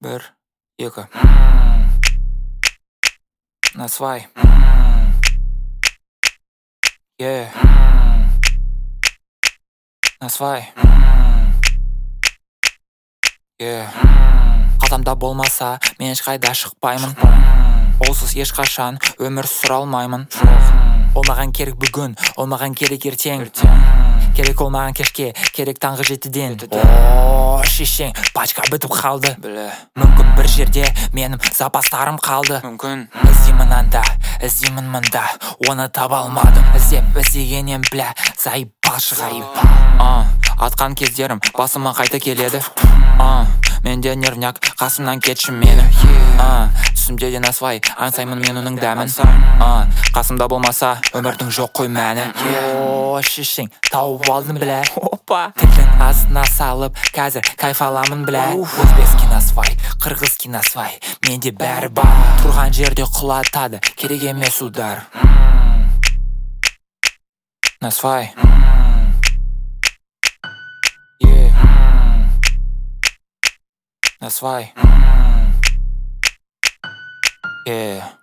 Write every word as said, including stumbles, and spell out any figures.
Bir, екі. Насвай. Yeah. Насвай. Yeah. Қалтамда болмаса, мен ешқайда шықпаймын. Олсыз ешқашан өмір сүре алмаймын. Ол маған керек бүгін, ол маған керек ертең. Керек ол маған кешке, керек таңғы жетіден. О, шешең, пачка бітіп қалды. Мүмкін бір жерде менің запастарым қалды. Мүмкін іздеймін анда, іздеймін мында, оны таба алмадым. Іздеп іздегенен бля, заебал шығайып. Атқан кездерім басыма қайта келеді. Менде нервняк, қасымнан кетші мені. Түсімде де насвай, аңсаймын мен оның дәмін. Қасымда болмаса, өмірдің жоқ қой мәні. О, шешең, тауып алдым білә. Тілдің астына салып, қазір кайф аламын білә. Өзбекский насвай, қырғызский насвай, менде бәрі бар. Тұрған жерде құлатады, керек емес удар. Насвай. Насвай. Yeah.